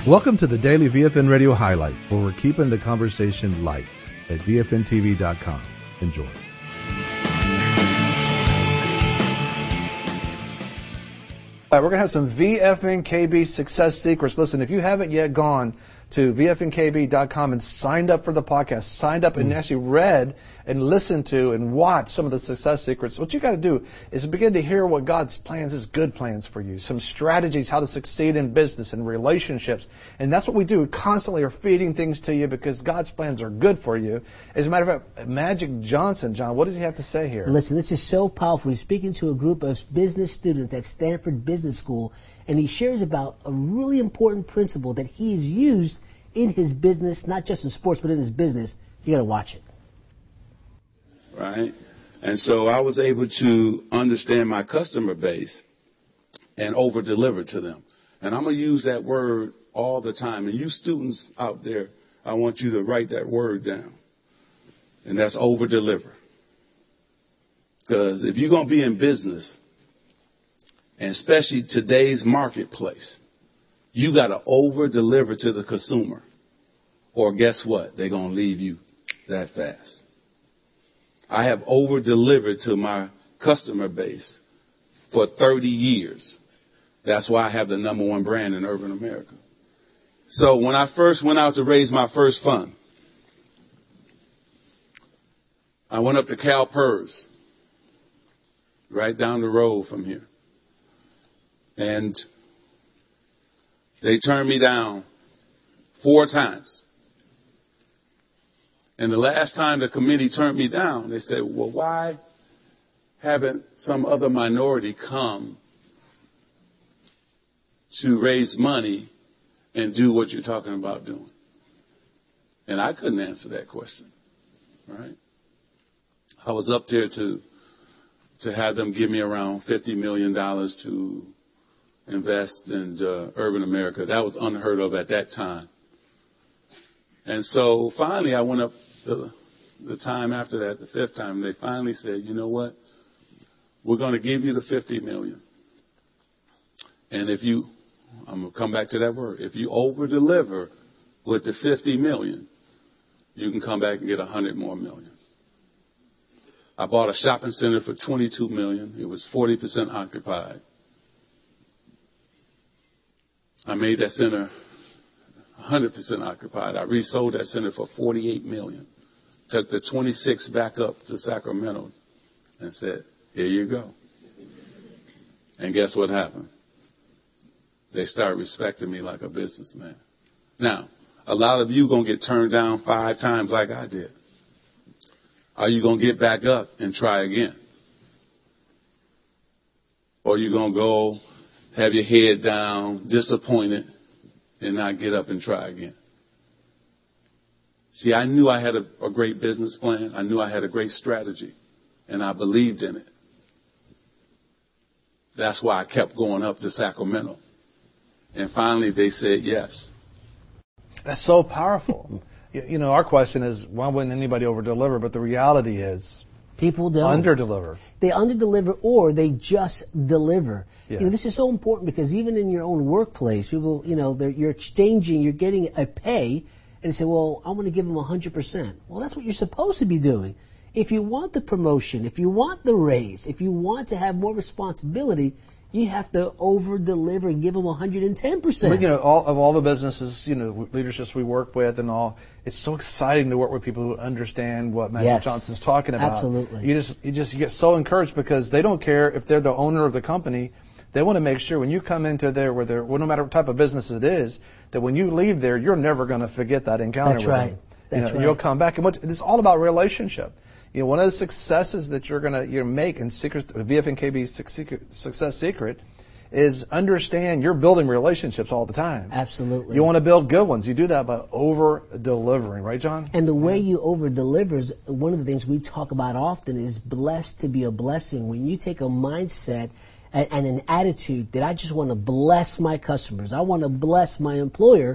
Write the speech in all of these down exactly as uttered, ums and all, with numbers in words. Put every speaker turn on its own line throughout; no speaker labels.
Welcome to the Daily V F N Radio Highlights, where we're keeping the conversation light at V F N T V dot com. Enjoy. All right, we're going to have some V F N K B success secrets. Listen, if you haven't yet gone to V F N K B dot com and signed up for the podcast, signed up and actually read and listened to and watched some of the success secrets, what you got to do is begin to hear what God's plans, His good plans for you, some strategies how to succeed in business and relationships. And that's what we do. We constantly are feeding things to you because God's plans are good for you. As a matter of fact, Magic Johnson, John, what does he have to say here?
Listen, this is so powerful. He's speaking to a group of business students at Stanford Business School, and he shares about a really important principle that he has used in his business, not just in sports, but in his business. You got to watch it.
Right. And so I was able to understand my customer base and over deliver to them. And I'm going to use that word all the time. And you students out there, I want you to write that word down. And that's over deliver. Because if you're going to be in business, and especially today's marketplace, you got to over deliver to the consumer. Or guess what? They're going to leave you that fast. I have over delivered to my customer base for thirty years. That's why I have the number one brand in urban America. So when I first went out to raise my first fund, I went up to CalPERS, right down the road from here. And they turned me down four times. And the last time the committee turned me down, they said, well, why haven't some other minority come to raise money and do what you're talking about doing? And I couldn't answer that question, right? I was up there to to have them give me around fifty million dollars to invest in uh, urban America. That was unheard of at that time. And so finally I went up the, the time after that, the fifth time, and they finally said, you know what? We're going to give you the fifty million. And if you, I'm going to come back to that word, if you over deliver with the fifty million, you can come back and get one hundred more million. I bought a shopping center for twenty-two million. It was forty percent occupied. I made that center one hundred percent occupied. I resold that center for forty-eight million. Took the twenty-six back up to Sacramento and said, here you go. And guess what happened? They started respecting me like a businessman. Now, a lot of you going to get turned down five times like I did. Are you going to get back up and try again? Or are you going to go have your head down, disappointed, and not get up and try again? See, I knew I had a, a great business plan. I knew I had a great strategy, and I believed in it. That's why I kept going up to Sacramento. And finally, they said yes.
That's so powerful. you, you know, our question is, why wouldn't anybody over-deliver? But the reality is,
people don't.
Under-deliver.
They under-deliver or they just deliver.
Yeah.
You know, this is so important because even in your own workplace, people, you know, you're exchanging, you're getting a pay, and they say, well, I'm going to give them one hundred percent. Well, that's what you're supposed to be doing. If you want the promotion, if you want the raise, if you want to have more responsibility, you have to over-deliver and give them one hundred ten percent.
But, you know, all, of all the businesses, you know, leaderships we work with and all, it's so exciting to work with people who understand what Magic
yes,
Johnson's talking about.
Absolutely.
You just, you just get so encouraged because they don't care if they're the owner of the company. They want to make sure when you come into there, where they're, well, no matter what type of business it is, that when you leave there, you're never going to forget that encounter
That's
with
right.
them.
That's
you know,
right.
And you'll come back. And what, it's all about relationship. You know, one of the successes that you're going to you know, make in secret, V F N K B Success Secret is understand you're building relationships all the time.
Absolutely.
You want to build good ones. You do that by over-delivering. Right, John?
And the way you over-deliver is one of the things we talk about often is blessed to be a blessing. When you take a mindset and, and an attitude that I just want to bless my customers, I want to bless my employer,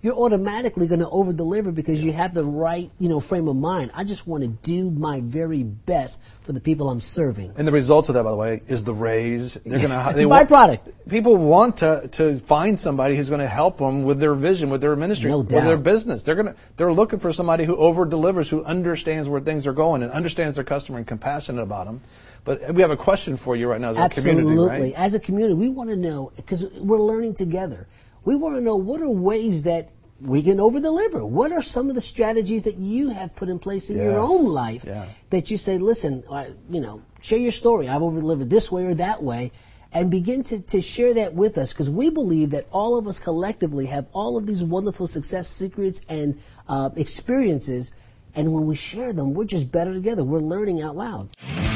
you're automatically going to over-deliver because you have the right, you know, frame of mind. I just want to do my very best for the people I'm serving.
And the results of that, by the way, is the raise. They're going to.
It's a byproduct.
People want to to find somebody who's going to help them with their vision, with their ministry,
No
with
doubt.
their business. They're going to. They're looking for somebody who over-delivers, who understands where things are going, and understands their customer and compassionate about them. But we have a question for you right now as a community, right?
Absolutely. As a community, we want to know, because we're learning together, we want to know what are ways that we can over-deliver. What are some of the strategies that you have put in place in
Yes.
your own life
Yeah.
that you say, listen, I, you know, share your story. I've over-delivered this way or that way. And begin to, to share that with us, because we believe that all of us collectively have all of these wonderful success secrets and uh, experiences. And when we share them, we're just better together. We're learning out loud.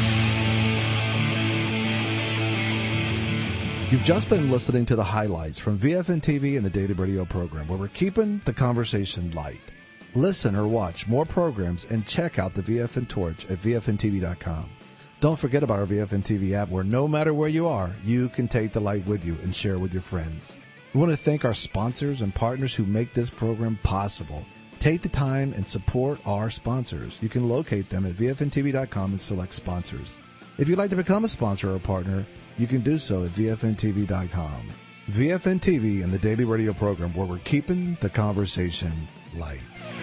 You've just been listening to the highlights from V F N T V and the Daily Radio program, where we're keeping the conversation light. Listen or watch more programs and check out the V F N Torch at V F N T V dot com. Don't forget about our V F N T V app, where no matter where you are, you can take the light with you and share with your friends. We want to thank our sponsors and partners who make this program possible. Take the time and support our sponsors. You can locate them at V F N T V dot com and select sponsors. If you'd like to become a sponsor or a partner, you can do so at V F N T V dot com. V F N T V and the Daily Radio program, where we're keeping the conversation light.